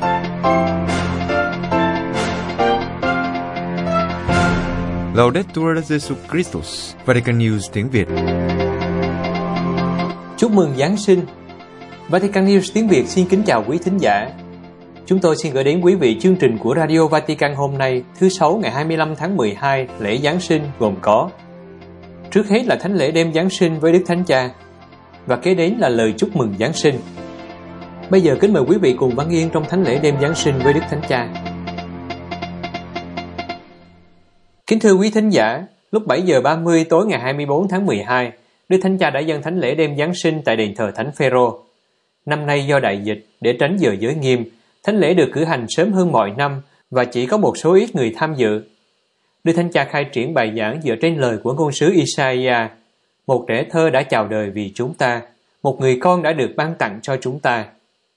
Laudetur Jesus Christus, Vatican News tiếng Việt. Chúc mừng Giáng sinh. Vatican News tiếng Việt xin kính chào quý thính giả. Chúng tôi xin gửi đến quý vị chương trình của Radio Vatican hôm nay, thứ Sáu ngày 25 tháng 12, lễ Giáng sinh gồm có: trước hết là thánh lễ đêm Giáng sinh với Đức Thánh Cha, và kế đến là lời chúc mừng Giáng sinh. Bây giờ kính mời quý vị cùng vắng yên trong thánh lễ đêm Giáng sinh với Đức Thánh Cha. Kính thưa quý thính giả, lúc 7 giờ 30 tối ngày 24 tháng 12, Đức Thánh Cha đã dâng thánh lễ đêm Giáng sinh tại đền thờ Thánh Phêrô. Năm nay do đại dịch, để tránh giờ giới nghiêm, thánh lễ được cử hành sớm hơn mọi năm và chỉ có một số ít người tham dự. Đức Thánh Cha khai triển bài giảng dựa trên lời của ngôn sứ Isaiah: một trẻ thơ đã chào đời vì chúng ta, một người con đã được ban tặng cho chúng ta.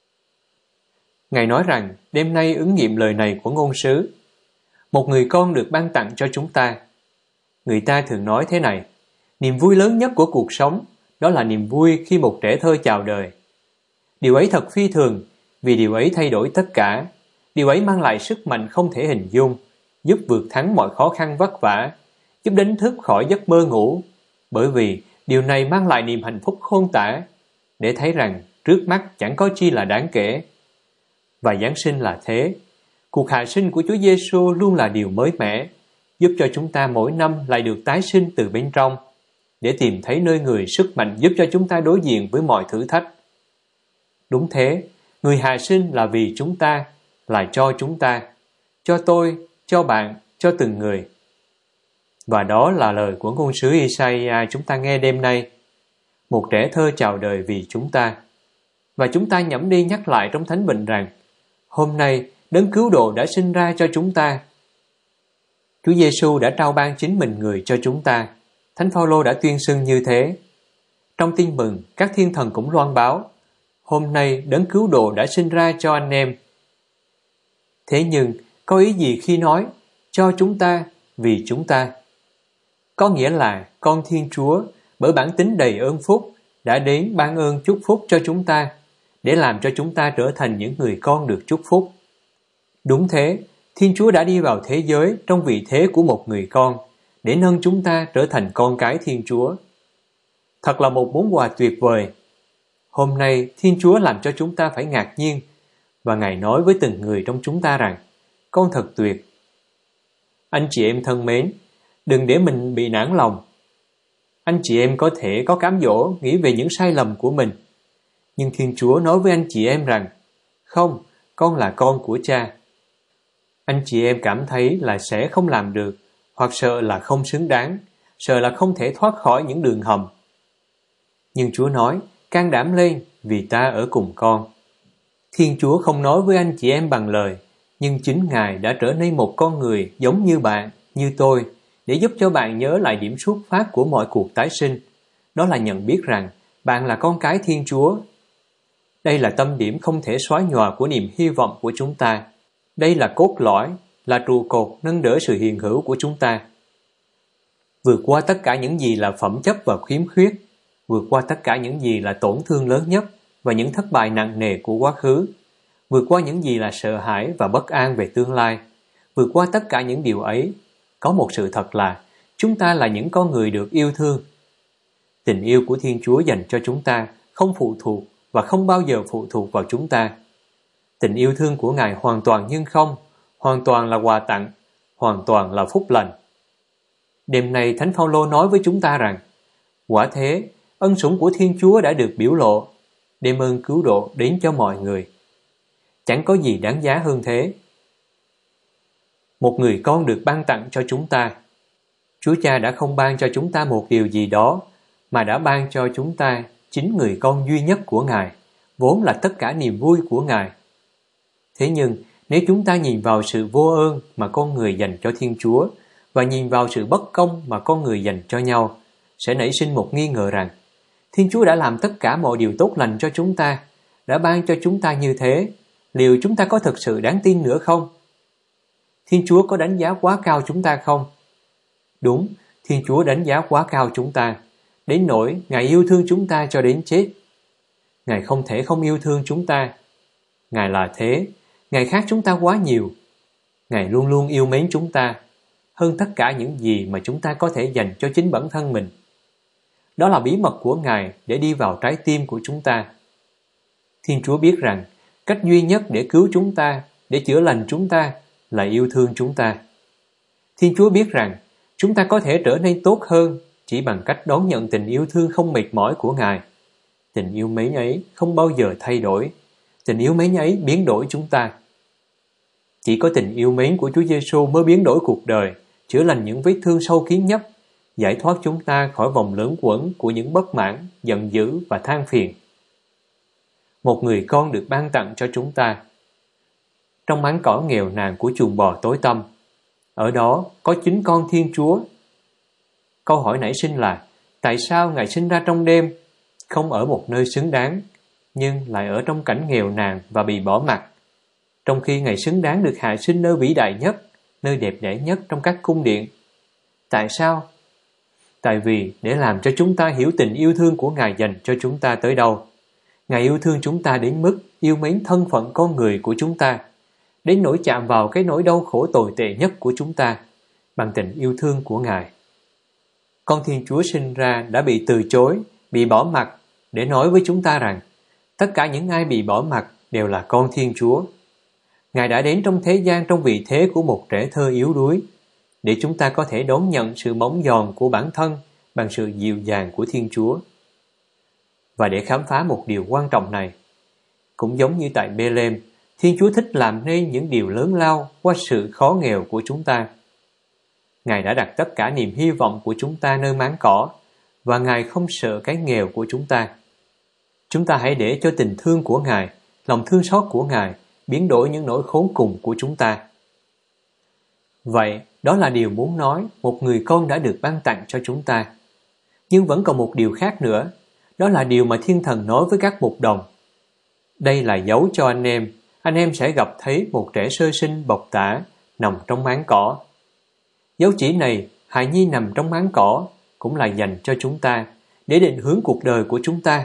Ngài nói rằng đêm nay ứng nghiệm lời này của ngôn sứ: một người con được ban tặng cho chúng ta. Người ta thường nói thế này: niềm vui lớn nhất của cuộc sống đó là niềm vui khi một trẻ thơ chào đời. Điều ấy thật phi thường, vì điều ấy thay đổi tất cả. Điều ấy mang lại sức mạnh không thể hình dung, giúp vượt thắng mọi khó khăn vất vả, giúp đánh thức khỏi giấc mơ ngủ. Bởi vì điều này mang lại niềm hạnh phúc khôn tả, để thấy rằng trước mắt chẳng có chi là đáng kể. Và Giáng sinh là thế. Cuộc hạ sinh của Chúa Giêsu luôn là điều mới mẻ, giúp cho chúng ta mỗi năm lại được tái sinh từ bên trong, để tìm thấy nơi người sức mạnh giúp cho chúng ta đối diện với mọi thử thách. Đúng thế, người hạ sinh là vì chúng ta, là cho chúng ta, cho tôi, cho bạn, cho từng người. Và đó là lời của ngôn sứ Isaiah chúng ta nghe đêm nay. Một trẻ thơ chào đời vì chúng ta. Và chúng ta nhẩm đi nhắc lại trong Thánh Vịnh rằng, hôm nay Đấng Cứu Độ đã sinh ra cho chúng ta. Chúa Giêsu đã trao ban chính mình người cho chúng ta. Thánh Phaolô đã tuyên xưng như thế. Trong Tin Mừng, các thiên thần cũng loan báo: hôm nay Đấng Cứu Độ đã sinh ra cho anh em. Thế nhưng, có ý gì khi nói cho chúng ta, vì chúng ta? Có nghĩa là con Thiên Chúa, bởi bản tính đầy ơn phúc, đã đến ban ơn chúc phúc cho chúng ta, để làm cho chúng ta trở thành những người con được chúc phúc. Đúng thế, Thiên Chúa đã đi vào thế giới trong vị thế của một người con, để nâng chúng ta trở thành con cái Thiên Chúa. Thật là một món quà tuyệt vời. Hôm nay, Thiên Chúa làm cho chúng ta phải ngạc nhiên, và Ngài nói với từng người trong chúng ta rằng, con thật tuyệt. Anh chị em thân mến, đừng để mình bị nản lòng. Anh chị em có thể có cám dỗ nghĩ về những sai lầm của mình, nhưng Thiên Chúa nói với anh chị em rằng, không, con là con của Cha. Anh chị em cảm thấy là sẽ không làm được, hoặc sợ là không xứng đáng, sợ là không thể thoát khỏi những đường hầm. Nhưng Chúa nói, can đảm lên, vì ta ở cùng con. Thiên Chúa không nói với anh chị em bằng lời, nhưng chính Ngài đã trở nên một con người giống như bạn, như tôi, để giúp cho bạn nhớ lại điểm xuất phát của mọi cuộc tái sinh. Đó là nhận biết rằng bạn là con cái Thiên Chúa. Đây là tâm điểm không thể xóa nhòa của niềm hy vọng của chúng ta. Đây là cốt lõi, là trụ cột nâng đỡ sự hiện hữu của chúng ta. Vượt qua tất cả những gì là phẩm chất và khiếm khuyết, vượt qua tất cả những gì là tổn thương lớn nhất và những thất bại nặng nề của quá khứ, vượt qua những gì là sợ hãi và bất an về tương lai, vượt qua tất cả những điều ấy, có một sự thật là chúng ta là những con người được yêu thương. Tình yêu của Thiên Chúa dành cho chúng ta không phụ thuộc và không bao giờ phụ thuộc vào chúng ta. Tình yêu thương của Ngài hoàn toàn nhưng không, hoàn toàn là quà tặng, hoàn toàn là phúc lành. Đêm nay Thánh Phaolô nói với chúng ta rằng, quả thế, ân sủng của Thiên Chúa đã được biểu lộ, đem ơn cứu độ đến cho mọi người. Chẳng có gì đáng giá hơn thế. Một người con được ban tặng cho chúng ta. Chúa Cha đã không ban cho chúng ta một điều gì đó, mà đã ban cho chúng ta chính người con duy nhất của Ngài, vốn là tất cả niềm vui của Ngài. Thế nhưng, nếu chúng ta nhìn vào sự vô ơn mà con người dành cho Thiên Chúa, và nhìn vào sự bất công mà con người dành cho nhau, sẽ nảy sinh một nghi ngờ rằng, Thiên Chúa đã làm tất cả mọi điều tốt lành cho chúng ta, đã ban cho chúng ta như thế, liệu chúng ta có thực sự đáng tin nữa không? Thiên Chúa có đánh giá quá cao chúng ta không? Đúng, Thiên Chúa đánh giá quá cao chúng ta, đến nỗi Ngài yêu thương chúng ta cho đến chết. Ngài không thể không yêu thương chúng ta. Ngài là thế, Ngài khác chúng ta quá nhiều. Ngài luôn luôn yêu mến chúng ta hơn tất cả những gì mà chúng ta có thể dành cho chính bản thân mình. Đó là bí mật của Ngài để đi vào trái tim của chúng ta. Thiên Chúa biết rằng cách duy nhất để cứu chúng ta, để chữa lành chúng ta là yêu thương chúng ta. Thiên Chúa biết rằng chúng ta có thể trở nên tốt hơn chỉ bằng cách đón nhận tình yêu thương không mệt mỏi của Ngài. Tình yêu mến ấy không bao giờ thay đổi. Tình yêu mến ấy biến đổi chúng ta. Chỉ có tình yêu mến của Chúa Giêsu mới biến đổi cuộc đời, chữa lành những vết thương sâu kín nhất, giải thoát chúng ta khỏi vòng luẩn quẩn của những bất mãn, giận dữ và than phiền. Một người con được ban tặng cho chúng ta. Trong máng cỏ nghèo nàn của chuồng bò tối tăm, ở đó có chính con Thiên Chúa. Câu hỏi nảy sinh là, tại sao Ngài sinh ra trong đêm, không ở một nơi xứng đáng, nhưng lại ở trong cảnh nghèo nàn và bị bỏ mặc, trong khi Ngài xứng đáng được hạ sinh nơi vĩ đại nhất, nơi đẹp đẽ nhất trong các cung điện? Tại sao? Tại vì để làm cho chúng ta hiểu tình yêu thương của Ngài dành cho chúng ta tới đâu. Ngài yêu thương chúng ta đến mức yêu mến thân phận con người của chúng ta, đến nỗi chạm vào cái nỗi đau khổ tồi tệ nhất của chúng ta bằng tình yêu thương của Ngài. Con Thiên Chúa sinh ra đã bị từ chối, bị bỏ mặc để nói với chúng ta rằng tất cả những ai bị bỏ mặc đều là con Thiên Chúa. Ngài đã đến trong thế gian trong vị thế của một trẻ thơ yếu đuối, để chúng ta có thể đón nhận sự bóng giòn của bản thân bằng sự dịu dàng của Thiên Chúa. Và để khám phá một điều quan trọng này, cũng giống như tại Bê-lêm, Thiên Chúa thích làm nên những điều lớn lao qua sự khó nghèo của chúng ta. Ngài đã đặt tất cả niềm hy vọng của chúng ta nơi máng cỏ, và Ngài không sợ cái nghèo của chúng ta. Chúng ta hãy để cho tình thương của Ngài, lòng thương xót của Ngài biến đổi những nỗi khốn cùng của chúng ta. Vậy, đó là điều muốn nói một người con đã được ban tặng cho chúng ta. Nhưng vẫn còn một điều khác nữa, đó là điều mà Thiên Thần nói với các mục đồng. Đây là dấu cho anh em sẽ gặp thấy một trẻ sơ sinh bọc tả nằm trong máng cỏ. Dấu chỉ này, hài nhi nằm trong máng cỏ, cũng là dành cho chúng ta, để định hướng cuộc đời của chúng ta.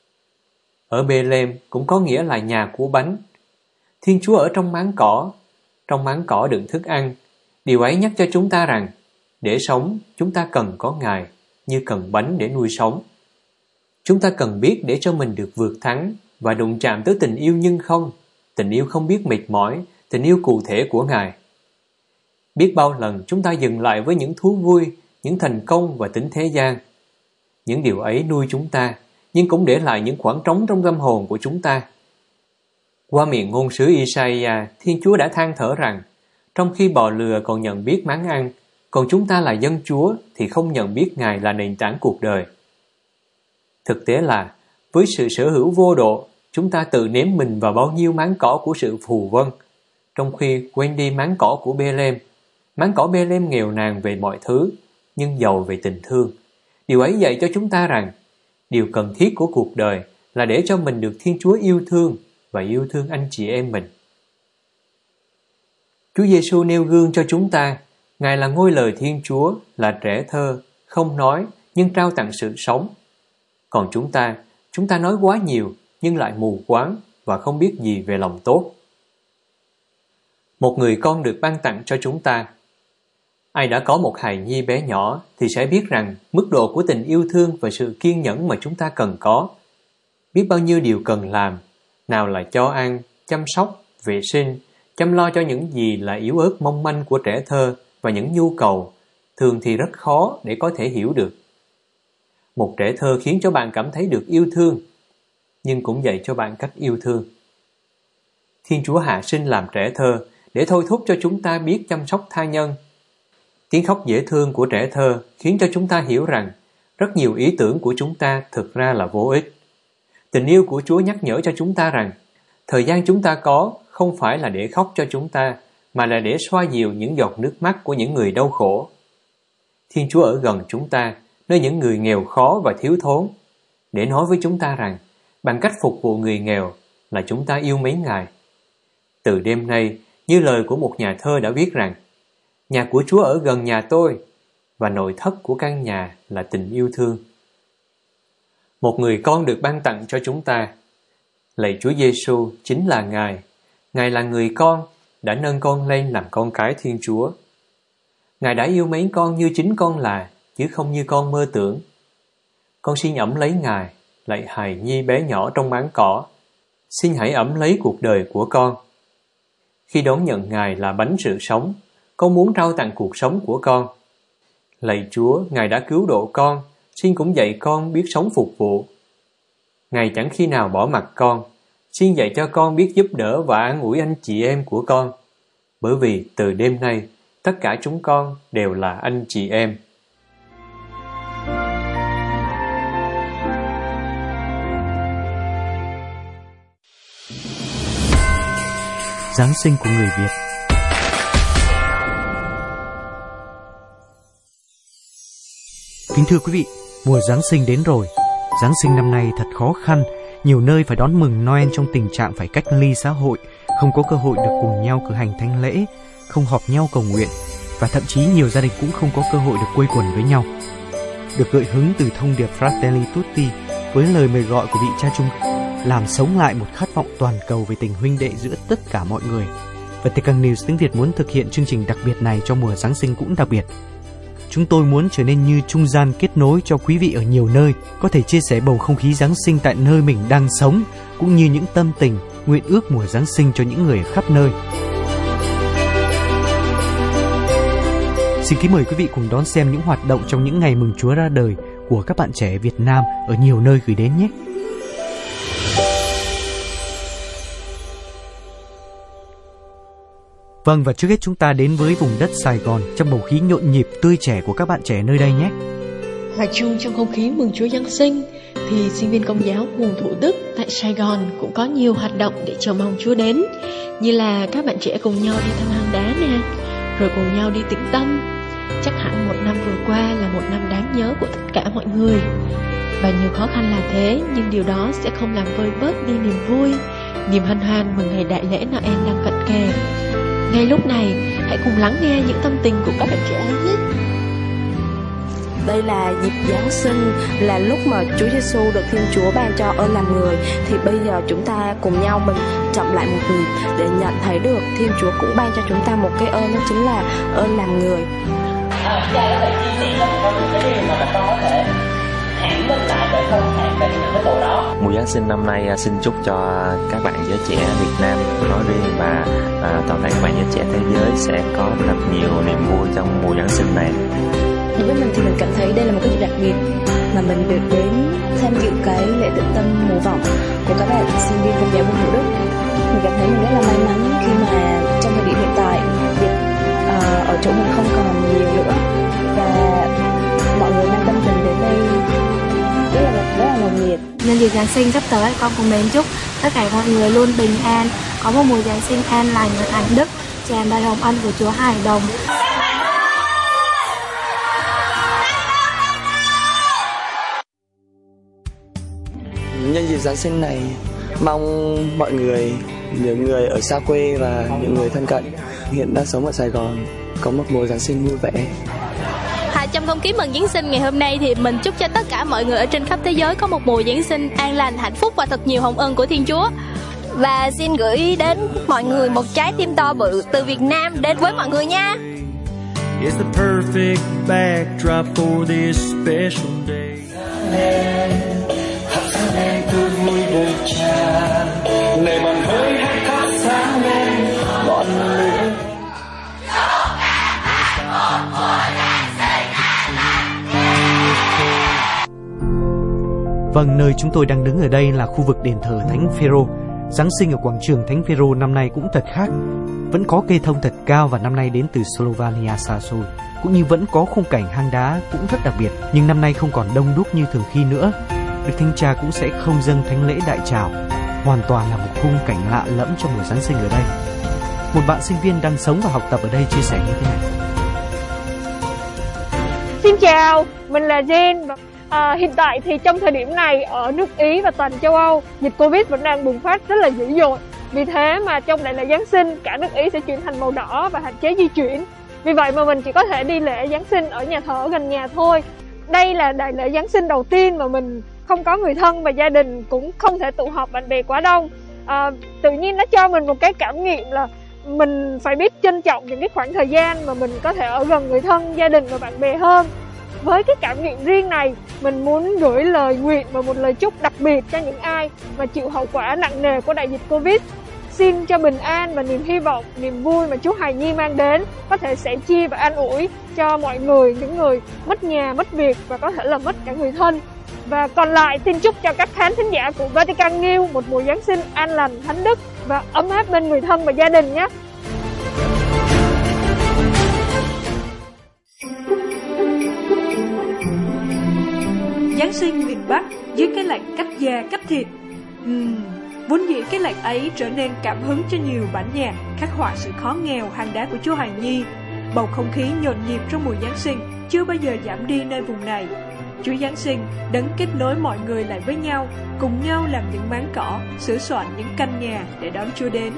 Ở Bê-lêm cũng có nghĩa là nhà của bánh. Thiên Chúa ở trong máng cỏ đựng thức ăn. Điều ấy nhắc cho chúng ta rằng, để sống, chúng ta cần có Ngài, như cần bánh để nuôi sống. Chúng ta cần biết để cho mình được vượt thắng và đụng chạm tới tình yêu nhưng không, tình yêu không biết mệt mỏi, tình yêu cụ thể của Ngài. Biết bao lần chúng ta dừng lại với những thú vui, những thành công và tính thế gian. Những điều ấy nuôi chúng ta, nhưng cũng để lại những khoảng trống trong tâm hồn của chúng ta. Qua miệng ngôn sứ Isaiah, Thiên Chúa đã than thở rằng, trong khi bò lừa còn nhận biết máng ăn, còn chúng ta là dân Chúa thì không nhận biết Ngài là nền tảng cuộc đời. Thực tế là, với sự sở hữu vô độ, chúng ta tự ném mình vào bao nhiêu máng cỏ của sự phù vân, trong khi quên đi máng cỏ của Bê-lêm. Máng cỏ Bê-lêm nghèo nàn về mọi thứ, nhưng giàu về tình thương. Điều ấy dạy cho chúng ta rằng, điều cần thiết của cuộc đời là để cho mình được Thiên Chúa yêu thương và yêu thương anh chị em mình. Chúa Giêsu nêu gương cho chúng ta. Ngài là ngôi lời Thiên Chúa, là trẻ thơ, không nói nhưng trao tặng sự sống. Còn chúng ta nói quá nhiều nhưng lại mù quáng và không biết gì về lòng tốt. Một người con được ban tặng cho chúng ta. Ai đã có một hài nhi bé nhỏ thì sẽ biết rằng mức độ của tình yêu thương và sự kiên nhẫn mà chúng ta cần có. Biết bao nhiêu điều cần làm, nào là cho ăn, chăm sóc, vệ sinh, chăm lo cho những gì là yếu ớt mong manh của trẻ thơ và những nhu cầu, thường thì rất khó để có thể hiểu được. Một trẻ thơ khiến cho bạn cảm thấy được yêu thương, nhưng cũng dạy cho bạn cách yêu thương. Thiên Chúa hạ sinh làm trẻ thơ để thôi thúc cho chúng ta biết chăm sóc tha nhân. Tiếng khóc dễ thương của trẻ thơ khiến cho chúng ta hiểu rằng rất nhiều ý tưởng của chúng ta thực ra là vô ích. Tình yêu của Chúa nhắc nhở cho chúng ta rằng thời gian chúng ta có không phải là để khóc cho chúng ta, mà là để xoa dịu những giọt nước mắt của những người đau khổ. Thiên Chúa ở gần chúng ta, nơi những người nghèo khó và thiếu thốn, để nói với chúng ta rằng bằng cách phục vụ người nghèo là chúng ta yêu mến Ngài. Từ đêm nay, như lời của một nhà thơ đã viết rằng, nhà của Chúa ở gần nhà tôi, và nội thất của căn nhà là tình yêu thương. Một người con được ban tặng cho chúng ta. Lạy Chúa Giêsu chính là Ngài. Ngài là người con, đã nâng con lên làm con cái Thiên Chúa. Ngài đã yêu mến con như chính con là, chứ không như con mơ tưởng. Con xin ẵm lấy Ngài, lạy hài nhi bé nhỏ trong máng cỏ. Xin hãy ẵm lấy cuộc đời của con. Khi đón nhận Ngài là bánh sự sống, con muốn trao tặng cuộc sống của con. Lạy Chúa, Ngài đã cứu độ con, xin cũng dạy con biết sống phục vụ. Ngài chẳng khi nào bỏ mặc con, xin dạy cho con biết giúp đỡ và an ủi anh chị em của con. Bởi vì từ đêm nay, tất cả chúng con đều là anh chị em. Giáng sinh của người Việt. Kính thưa quý vị, mùa Giáng sinh đến rồi. Giáng sinh năm nay thật khó khăn, nhiều nơi phải đón mừng Noel trong tình trạng phải cách ly xã hội, không có cơ hội được cùng nhau cử hành thánh lễ, không họp nhau cầu nguyện, và thậm chí nhiều gia đình cũng không có cơ hội được quây quần với nhau. Được gợi hứng từ thông điệp Fratelli Tutti với lời mời gọi của vị cha chung, làm sống lại một khát vọng toàn cầu về tình huynh đệ giữa tất cả mọi người. Vatican News tiếng Việt muốn thực hiện chương trình đặc biệt này cho mùa Giáng sinh cũng đặc biệt. Chúng tôi muốn trở nên như trung gian kết nối cho quý vị ở nhiều nơi, có thể chia sẻ bầu không khí Giáng sinh tại nơi mình đang sống, cũng như những tâm tình, nguyện ước mùa Giáng sinh cho những người ở khắp nơi. Xin kính mời quý vị cùng đón xem những hoạt động trong những ngày mừng Chúa ra đời của các bạn trẻ Việt Nam ở nhiều nơi gửi đến nhé. Vâng, và trước hết chúng ta đến với vùng đất Sài Gòn trong bầu khí nhộn nhịp tươi trẻ của các bạn trẻ nơi đây nhé. Hòa chung trong không khí mừng Chúa Giáng sinh thì sinh viên Công giáo quận Thủ Đức tại Sài Gòn cũng có nhiều hoạt động để chờ mong Chúa đến, như là các bạn trẻ cùng nhau đi thăm hang đá nè, rồi cùng nhau đi tĩnh tâm. Chắc hẳn một năm vừa qua là một năm đáng nhớ của tất cả mọi người, và nhiều khó khăn là thế, nhưng điều đó sẽ không làm vơi bớt đi niềm vui, niềm hân hoan mừng ngày đại lễ Noel đang cận kề. Ngay lúc này, hãy cùng lắng nghe những tâm tình của các bạn trẻ nhé. Đây là dịp Giáng sinh, là lúc mà Chúa Giêsu được Thiên Chúa ban cho ơn làm người. Thì bây giờ chúng ta cùng nhau mình chậm lại một nhịp để nhận thấy được Thiên Chúa cũng ban cho chúng ta một cái ơn, đó chính là ơn làm người. Cha có thể chia sẻ cho con những cái điều mà con có thể hãm mình lại để không hãm về những cái tội đó. Mùa Giáng sinh năm nay xin chúc cho các bạn giới trẻ Việt Nam nói riêng và toàn thể các bạn giới trẻ thế giới sẽ có thật nhiều niềm vui trong mùa Giáng sinh này. Đối với mình thì mình cảm thấy đây là một cái dịp đặc biệt mà mình được đến tham dự cái lễ tĩnh tâm mùa vọng của các bạn sinh viên Công giáo quận Thủ Đức. Mình cảm thấy mình rất là may mắn khi mà trong thời điểm hiện tại dịch ở chỗ mình không còn nhiều nữa, và mọi người mang tâm tình đến đây rất là nồng nhiệt. Nhân dịp Giáng sinh sắp tới, con cùng mến chúc tất cả mọi người luôn bình an, có một mùa Giáng sinh an lành và hạnh đức, tràn đầy hồng ân của Chúa Hải Đồng. Nhân dịp Giáng sinh này, mong mọi người, những người ở xa quê và những người thân cận hiện đang sống ở Sài Gòn có một mùa Giáng sinh vui vẻ. Trong không khí mừng Giáng sinh ngày hôm nay thì mình chúc cho tất cả mọi người ở trên khắp thế giới có một mùa Giáng sinh an lành, hạnh phúc và thật nhiều hồng ân của Thiên Chúa. Và xin gửi đến mọi người một trái tim to bự từ Việt Nam đến với mọi người nha. It's the perfect backdrop for this special day. Thắp sáng đèn tươi vui đời tràn, để màn hơi hát thắp sáng lên ngọn lửa. Vâng, nơi chúng tôi đang đứng ở đây là khu vực đền thờ Thánh Phêrô. Giáng sinh ở quảng trường Thánh Phêrô năm nay cũng thật khác. Vẫn có cây thông thật cao và năm nay đến từ Slovenia xa xôi. Cũng như vẫn có khung cảnh hang đá cũng rất đặc biệt, nhưng năm nay không còn đông đúc như thường khi nữa. Đức Thánh Cha cũng sẽ không dâng thánh lễ đại trào. Hoàn toàn là một khung cảnh lạ lẫm trong mùa Giáng sinh ở đây. Một bạn sinh viên đang sống và học tập ở đây chia sẻ như thế này. Xin chào, mình là Jen. Hiện tại thì trong thời điểm này ở nước Ý và toàn châu Âu, dịch Covid vẫn đang bùng phát rất là dữ dội. Vì thế mà trong đại lễ Giáng sinh, cả nước Ý sẽ chuyển thành màu đỏ và hạn chế di chuyển. Vì vậy mà mình chỉ có thể đi lễ Giáng sinh ở nhà thờ gần nhà thôi. Đây là đại lễ Giáng sinh đầu tiên mà mình không có người thân và gia đình, cũng không thể tụ họp bạn bè quá đông. tự nhiên nó cho mình một cái cảm nghiệm là mình phải biết trân trọng những cái khoảng thời gian mà mình có thể ở gần người thân, gia đình và bạn bè hơn. Với cái cảm nghiệm riêng này, mình muốn gửi lời nguyện và một lời chúc đặc biệt cho những ai mà chịu hậu quả nặng nề của đại dịch Covid. Xin cho bình an và niềm hy vọng, niềm vui mà Chúa Hài Nhi mang đến có thể sẻ chia và an ủi cho mọi người, những người mất nhà, mất việc và có thể là mất cả người thân. Và còn lại xin chúc cho các khán thính giả của Vatican News một mùa Giáng sinh an lành, thánh đức và ấm áp bên người thân và gia đình nhé. Giáng sinh miền Bắc dưới cái lạnh cắt da cắt thịt. Vốn dĩ cái lạnh ấy trở nên cảm hứng cho nhiều bản nhạc khắc họa sự khó nghèo hàng đá của Chúa Hài Nhi. Bầu không khí nhộn nhịp trong mùa Giáng sinh chưa bao giờ giảm đi nơi vùng này. Chúa Giáng sinh đấng kết nối mọi người lại với nhau, cùng nhau làm những máng cỏ, sửa soạn những căn nhà để đón Chúa đến.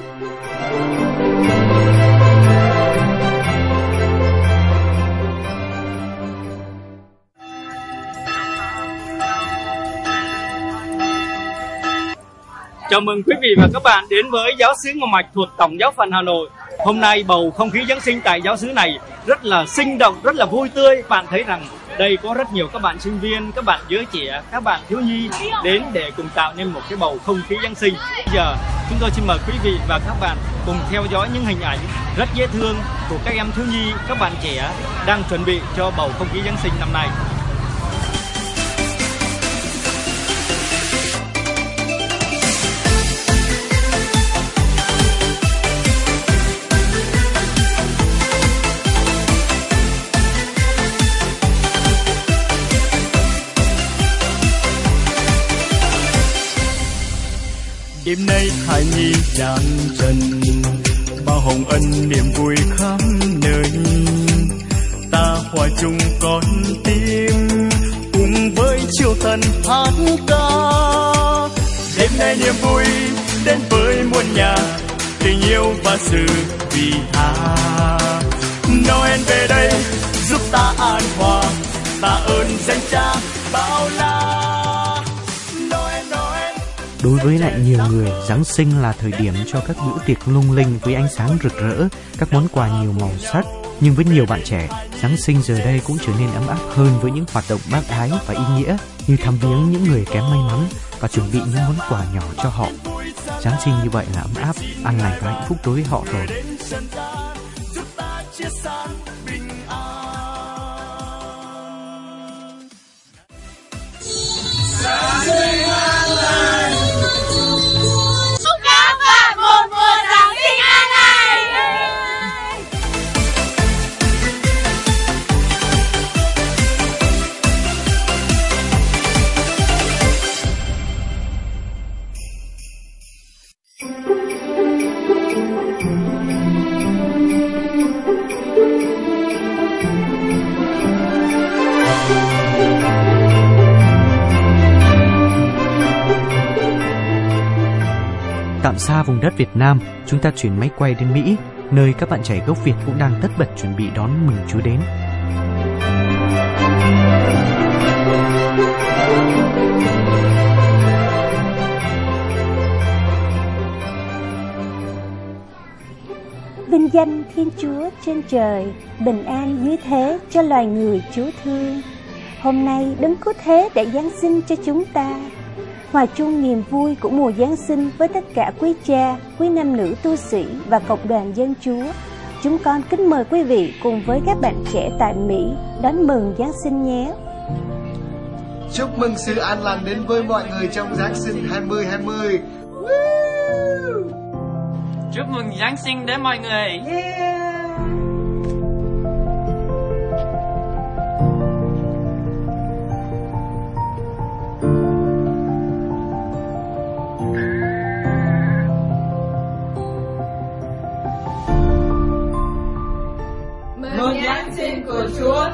Chào mừng quý vị và các bạn đến với giáo xứ Ngọc Mạch thuộc Tổng giáo phận Hà Nội. Hôm nay bầu không khí Giáng sinh tại giáo xứ này rất là sinh động, rất là vui tươi. Bạn thấy rằng đây có rất nhiều các bạn sinh viên, các bạn giới trẻ, các bạn thiếu nhi đến để cùng tạo nên một cái bầu không khí Giáng sinh. Bây giờ chúng tôi xin mời quý vị và các bạn cùng theo dõi những hình ảnh rất dễ thương của các em thiếu nhi, các bạn trẻ đang chuẩn bị cho bầu không khí Giáng sinh năm nay. Đêm nay Hài Nhi đang trần, bao hồng ân niềm vui khắp nơi. Ta hòa chung con tim, cùng với chiều thần hát ca. Đêm nay niềm vui đến với muôn nhà, tình yêu và sự vị tha. Noel về đây giúp ta an hòa, ta ơn danh Cha bao la. Đối với lại nhiều người, Giáng sinh là thời điểm cho các bữa tiệc lung linh với ánh sáng rực rỡ, các món quà nhiều màu sắc. Nhưng với nhiều bạn trẻ, Giáng sinh giờ đây cũng trở nên ấm áp hơn với những hoạt động bác ái và ý nghĩa như thăm viếng những người kém may mắn và chuẩn bị những món quà nhỏ cho họ. Giáng sinh như vậy là ấm áp, an lành và hạnh phúc đối với họ rồi. Tạm xa vùng đất Việt Nam, chúng ta chuyển máy quay đến Mỹ, nơi các bạn trẻ gốc Việt cũng đang tất bật chuẩn bị đón mừng Chúa đến. Vinh danh Thiên Chúa trên trời, bình an dưới thế cho loài người Chúa thương. Hôm nay đấng cứu thế đã giáng sinh cho chúng ta. Hòa chung niềm vui của mùa Giáng sinh với tất cả quý cha, quý nam nữ tu sĩ và cộng đoàn dân Chúa. Chúng con kính mời quý vị cùng với các bạn trẻ tại Mỹ đón mừng Giáng sinh nhé. Chúc mừng sự an lành đến với mọi người trong Giáng sinh 2020. Chúc mừng Giáng sinh đến mọi người. Mừng Giáng sinh của Chúa.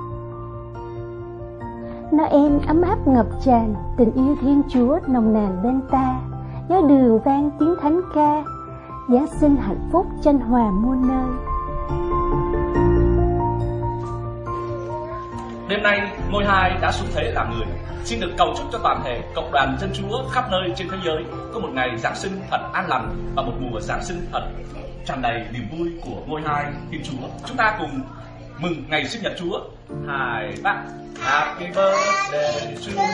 Noel ấm áp ngập tràn, tình yêu Thiên Chúa nồng nàn bên ta. Giáo đường vang tiếng thánh ca, Giáng sinh hạnh phúc chan hòa muôn nơi. Đêm nay, Ngôi 2 đã xuống thế làm người. Xin được cầu chúc cho toàn thể cộng đoàn dân Chúa khắp nơi trên thế giới có một ngày Giáng sinh thật an lành và một mùa Giáng sinh thật tràn đầy niềm vui của Ngôi 2 Thiên Chúa. Chúng ta cùng mừng ngày sinh nhật Chúa. 2, 3. Happy birthday to you.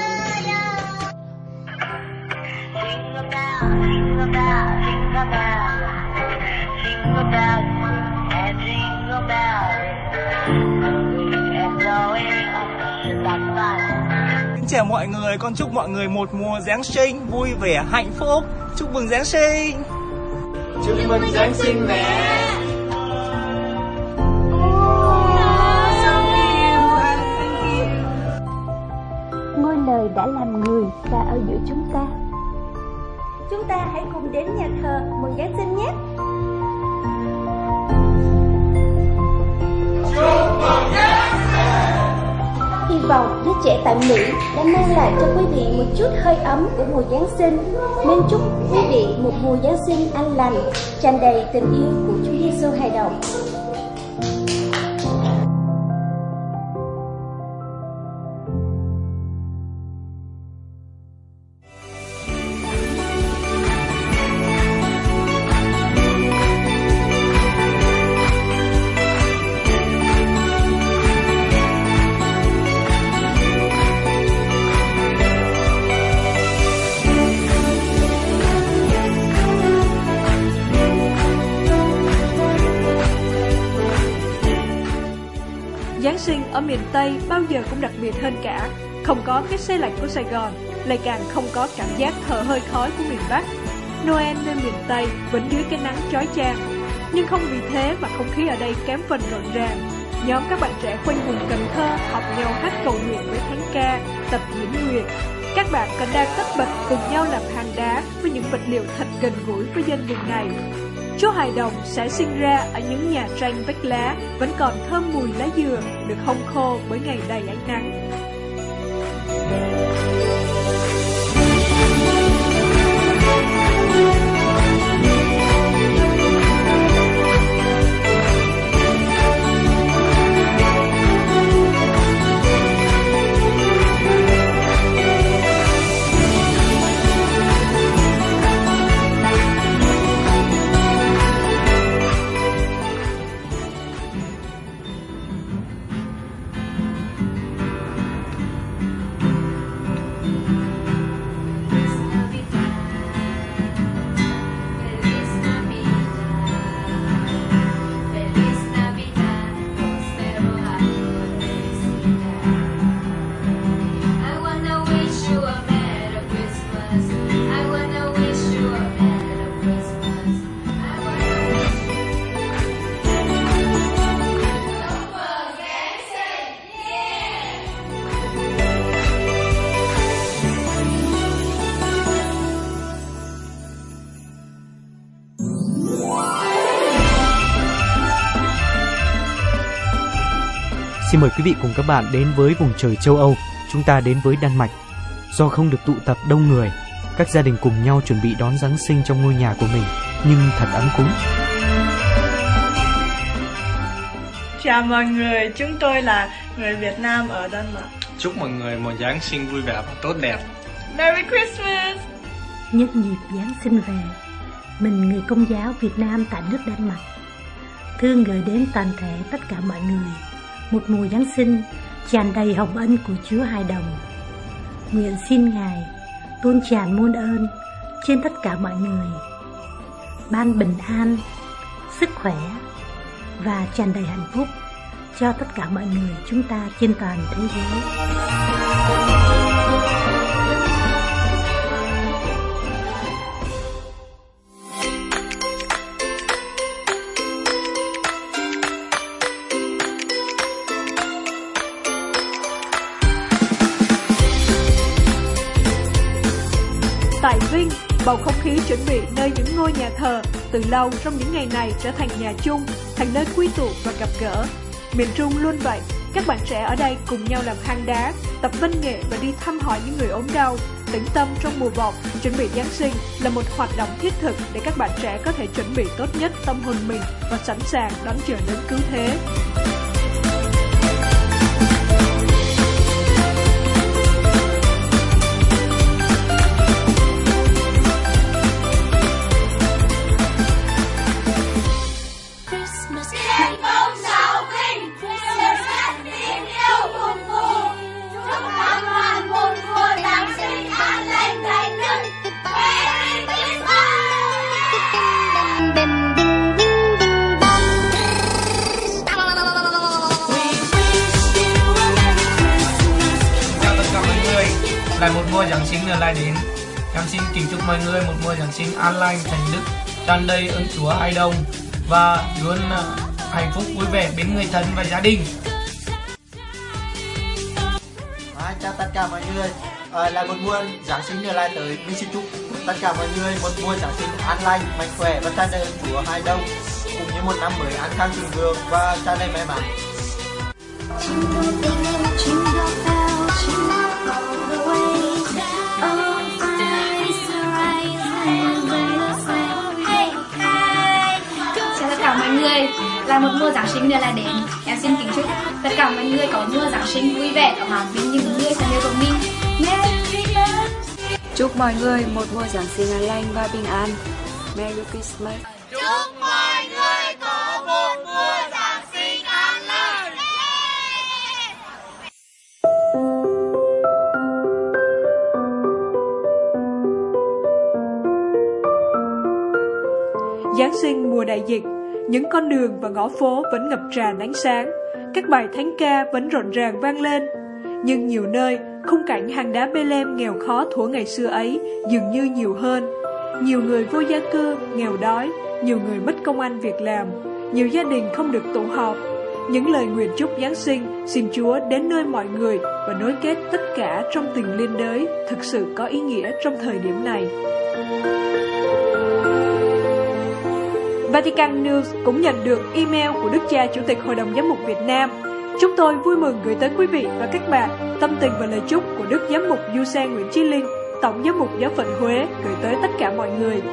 Xin chào mọi người, con chúc mọi người một mùa Giáng sinh vui vẻ, hạnh phúc. Chúc mừng Giáng sinh. Chúc mừng Giáng sinh mẹ. Ngôi Lời đã làm người và ở giữa chúng ta. Chúng ta hãy cùng đến nhà thờ mừng Giáng sinh nhé. Chúc mừng Giáng sinh. Hy vọng đứa trẻ tại Mỹ đã mang lại cho quý vị một chút hơi ấm của mùa Giáng sinh. Nên chúc quý vị một mùa Giáng sinh an lành, tràn đầy tình yêu của Chúa Giêsu hài đồng. Giáng sinh ở miền Tây bao giờ cũng đặc biệt hơn cả. Không có cái se lạnh của Sài Gòn, lại càng không có cảm giác thở hơi khói của miền Bắc. Noel nơi miền Tây vẫn dưới cái nắng chói chang, nhưng không vì thế mà không khí ở đây kém phần rộn ràng. Nhóm các bạn trẻ quanh vùng Cần Thơ học nhau hát cầu nguyện với thánh ca, tập diễn nguyện. Các bạn còn đang tất bật cùng nhau làm hang đá với những vật liệu thật gần gũi với dân vùng này. Chúa hài đồng sẽ sinh ra ở những nhà tranh vách lá vẫn còn thơm mùi lá dừa được hong khô bởi ngày đầy ánh nắng. Xin mời quý vị cùng các bạn đến với vùng trời châu Âu. Chúng ta đến với Đan Mạch. Do không được tụ tập đông người, các gia đình cùng nhau chuẩn bị đón Giáng sinh trong ngôi nhà của mình, nhưng thật ấm cúng. Chào mọi người, chúng tôi là người Việt Nam ở Đan Mạch. Chúc mọi người một Giáng sinh vui vẻ và tốt đẹp. Merry Christmas! Nhân dịp Giáng sinh về, mình người Công giáo Việt Nam tại nước Đan Mạch thương gửi đến toàn thể tất cả mọi người một mùa Giáng sinh tràn đầy hồng ân của Chúa hài đồng. Nguyện xin Ngài tuôn tràn muôn ơn trên tất cả mọi người, ban bình an, sức khỏe và tràn đầy hạnh phúc cho tất cả mọi người chúng ta trên toàn thế giới. Tại Vinh, bầu không khí chuẩn bị nơi những ngôi nhà thờ từ lâu trong những ngày này trở thành nhà chung, thành nơi quy tụ và gặp gỡ. Miền Trung luôn vậy, các bạn trẻ ở đây cùng nhau làm hang đá, tập văn nghệ và đi thăm hỏi những người ốm đau. Tĩnh tâm trong mùa vọng, chuẩn bị Giáng sinh là một hoạt động thiết thực để các bạn trẻ có thể chuẩn bị tốt nhất tâm hồn mình và sẵn sàng đón chờ đấng cứu thế. mùa Giáng sinh nữa lại đến. Em xin kính chúc mọi người một mùa Giáng sinh an lành, thánh đức, tràn đầy ơn Chúa hài đồng và luôn hạnh phúc vui vẻ bên người thân và gia đình. Chào tất cả mọi người, là một mùa Giáng sinh nữa lại tới. Mình xin chúc tất cả mọi người một mùa Giáng sinh an lành, mạnh khỏe và tràn đầy ơn Chúa hài đồng, cũng như một năm mới an khang thịnh vượng và tràn đầy may mắn. Chào tất cả mọi người, là một mùa Giáng sinh nữa lại đến. Em xin kính chúc tất cả mọi người có mùa Giáng sinh vui vẻ, có hòa bình những người thân yêu của mình. Merry Christmas. Chúc mọi người một mùa Giáng sinh an lành và bình an. Merry Christmas. Chúc mọi người có một mùa Giáng sinh an lành. Giáng sinh mùa đại dịch, những con đường và ngõ phố vẫn ngập tràn ánh sáng, các bài thánh ca vẫn rộn ràng vang lên. Nhưng nhiều nơi, khung cảnh hang đá Bethlehem nghèo khó thuở ngày xưa ấy dường như nhiều hơn. Nhiều người vô gia cư, nghèo đói, nhiều người mất công ăn việc làm, nhiều gia đình không được tụ họp. Những lời nguyện chúc Giáng sinh xin Chúa đến nơi mọi người và nối kết tất cả trong tình liên đới thực sự có ý nghĩa trong thời điểm này. Vatican News cũng nhận được email của Đức cha Chủ tịch Hội đồng Giám mục Việt Nam. Chúng tôi vui mừng gửi tới quý vị và các bạn tâm tình và lời chúc của Đức Giám mục Du Xe Nguyễn Chí Linh, Tổng Giám mục Giáo phận Huế gửi tới tất cả mọi người.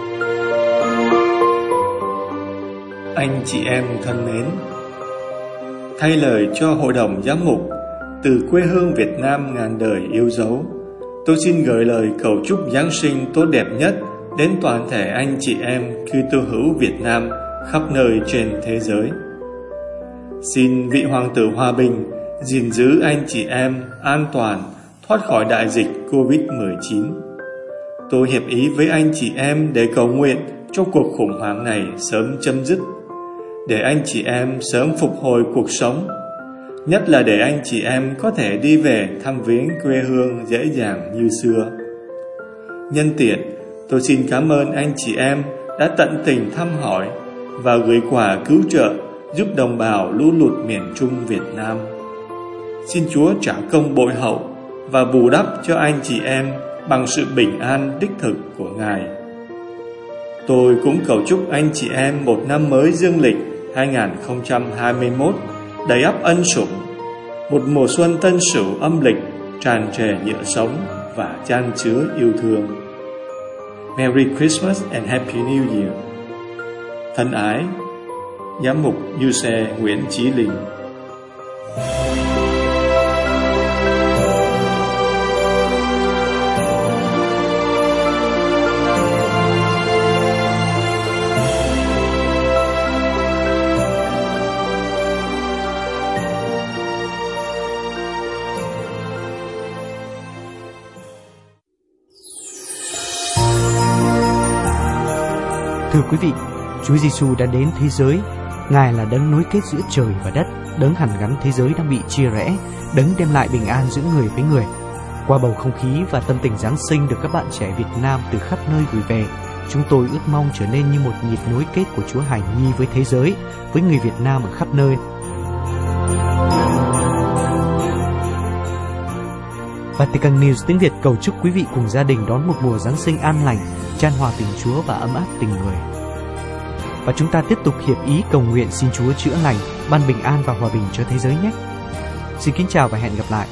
Anh chị em thân mến, thay lời cho Hội đồng Giám mục từ quê hương Việt Nam ngàn đời yêu dấu, tôi xin gửi lời cầu chúc Giáng sinh tốt đẹp nhất đến toàn thể anh chị em Kitô hữu Việt Nam khắp nơi trên thế giới. Xin vị Hoàng tử Hòa Bình gìn giữ anh chị em an toàn thoát khỏi đại dịch Covid-19. Tôi hiệp ý với anh chị em để cầu nguyện cho cuộc khủng hoảng này sớm chấm dứt, để anh chị em sớm phục hồi cuộc sống, nhất là để anh chị em có thể đi về thăm viếng quê hương dễ dàng như xưa. Nhân tiện, tôi xin cảm ơn anh chị em đã tận tình thăm hỏi và gửi quà cứu trợ giúp đồng bào lũ lụt miền Trung Việt Nam. Xin Chúa trả công bội hậu và bù đắp cho anh chị em bằng sự bình an đích thực của Ngài. Tôi cũng cầu chúc anh chị em một năm mới dương lịch 2021 đầy ắp ân sủng, một mùa xuân Tân Sửu âm lịch tràn trề nhựa sống và chan chứa yêu thương. Merry Christmas and Happy New Year. Thân ái, Giám mục Du Xe Nguyễn Chí Linh. Thưa quý vị, Chúa Giêsu đã đến thế giới. Ngài là đấng nối kết giữa trời và đất, đấng hàn gắn thế giới đang bị chia rẽ, đấng đem lại bình an giữa người với người. Qua bầu không khí và tâm tình Giáng sinh được các bạn trẻ Việt Nam từ khắp nơi gửi về, chúng tôi ước mong trở nên như một nhịp nối kết của Chúa Hài Nhi với thế giới, với người Việt Nam ở khắp nơi. Vatican News tiếng Việt cầu chúc quý vị cùng gia đình đón một mùa Giáng sinh an lành, chan hòa tình Chúa và ấm áp tình người. Và chúng ta tiếp tục hiệp ý cầu nguyện xin Chúa chữa lành, ban bình an và hòa bình cho thế giới nhé. Xin kính chào và hẹn gặp lại.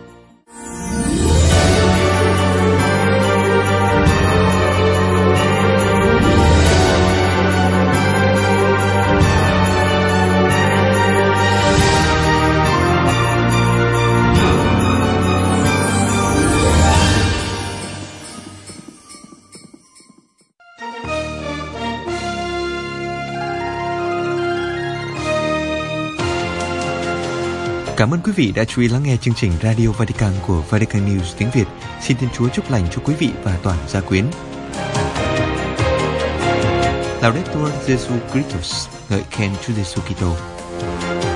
Cảm ơn quý vị đã chú ý lắng nghe chương trình Radio Vatican của Vatican News tiếng Việt. Xin Thiên Chúa chúc lành cho quý vị và toàn gia quyến. Laudetur Jesu Christus, ngợi khen Chúa Giêsu Kitô.